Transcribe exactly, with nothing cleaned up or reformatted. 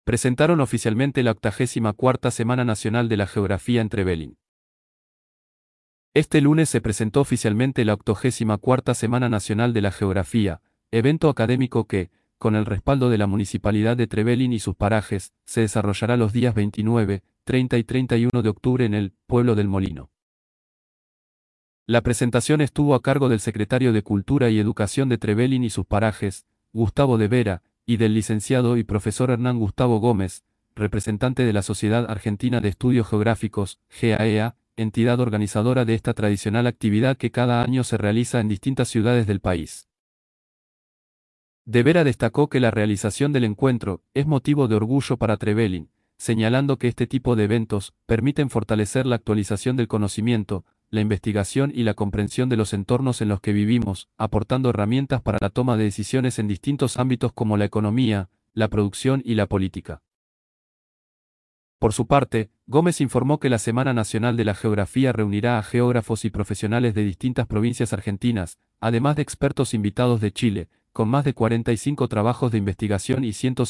presentaron oficialmente la octagésima cuarta Semana Nacional de la Geografía en Trevelin. Este lunes se presentó oficialmente la octogésima cuarta Semana Nacional de la Geografía, evento académico que, con el respaldo de la Municipalidad de Trevelin y sus parajes, se desarrollará los días veintinueve, treinta y treinta y uno de octubre en el Pueblo del Molino. La presentación estuvo a cargo del secretario de Cultura y Educación de Trevelin y sus parajes, Gustavo de Vera, y del licenciado y profesor Hernán Gustavo Gómez, representante de la Sociedad Argentina de Estudios Geográficos, G A E A, entidad organizadora de esta tradicional actividad que cada año se realiza en distintas ciudades del país. De Vera destacó que la realización del encuentro es motivo de orgullo para Trevelin, señalando que este tipo de eventos permiten fortalecer la actualización del conocimiento, la investigación y la comprensión de los entornos en los que vivimos, aportando herramientas para la toma de decisiones en distintos ámbitos como la economía, la producción y la política. Por su parte, Gómez informó que la Semana Nacional de la Geografía reunirá a geógrafos y profesionales de distintas provincias argentinas, además de expertos invitados de Chile, con más de cuarenta y cinco trabajos de investigación y ciento